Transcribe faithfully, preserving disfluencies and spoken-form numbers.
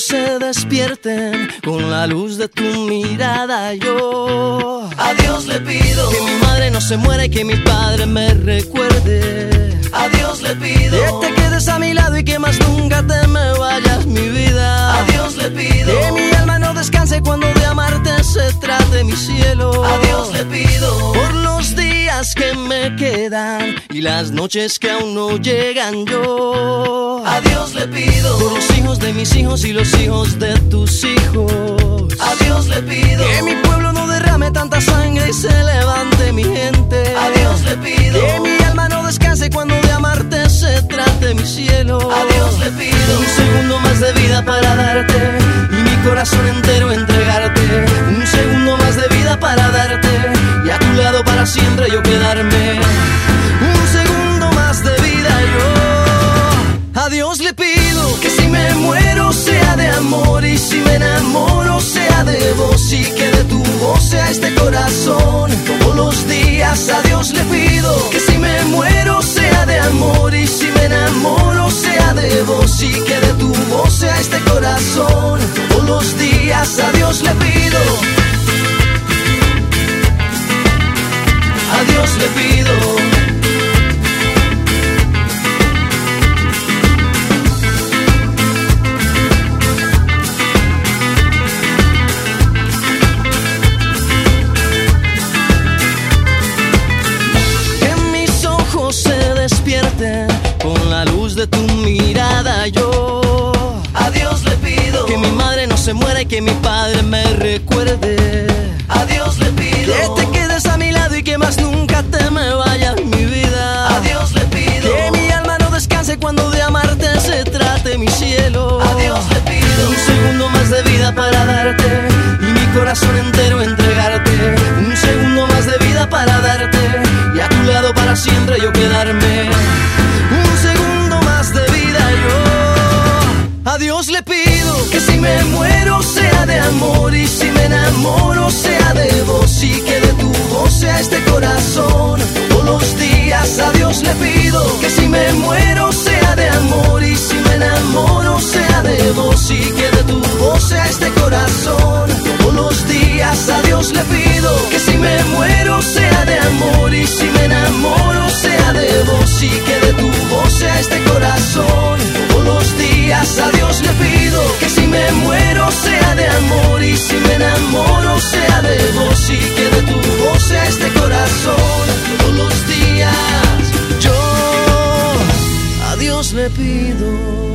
se despierten con la luz de tu mirada. Yo a Dios le pido que mi madre no se muera y que mi padre me recuerde. A Dios le pido que te quedes a mi lado y que más nunca te me vayas, mi vida. A Dios le pido que mi alma no descanse cuando de amarte se trate, mi cielo. A Dios le pido por los días que me quedan y las noches que aún no llegan. Yo a Dios le pido por los hijos de mis hijos y los hijos de tus hijos. A Dios le pido que mi pueblo no derrame tanta sangre y se levante mi gente. A Dios le pido que mi alma no descanse cuando de amarte se trate, mi cielo. A Dios le pido un segundo más de vida para darte y mi corazón entero entregarte. Un segundo más de vida para darte y a tu lado para siempre yo quedarme. Un segundo más de vida yo a Dios le pido que si me muero sea de amor y si me enamoro sea de vos y que de tu voz sea este corazón todos los días. A Dios le pido que si me muero sea de amor y si me enamoro sea de vos y que de tu voz sea este corazón todos los días. A Dios le pido, a Dios le pido. Con la luz de tu mirada yo a Dios le pido que mi madre no se muera y que mi padre me recuerde. A Dios le pido que te quedes a mi lado y que más nunca te me vayas, mi vida. A Dios le pido que mi alma no descanse cuando de amarte se trate, mi cielo. A Dios le pido un segundo más de vida para darte y mi corazón entero entregarte. Un segundo más de vida para darte y a tu lado para siempre yo quedarme. Un segundo más de vida yo a Dios le pido que si me muero sea de amor y si me enamoro sea de vos y que de tu voz sea este corazón todos los días. A Dios le pido que si me muero sea de amor y si me enamoro sea de vos y que de tu voz sea este corazón todos los días. A Dios le pido que si me muero sea de amor y si me enamoro sea de vos y que de tu voz sea este corazón todos los días. A Dios le pido que si me muero sea de amor y si me enamoro sea de vos y que de tu voz sea este corazón todos los días. Yo a Dios le pido.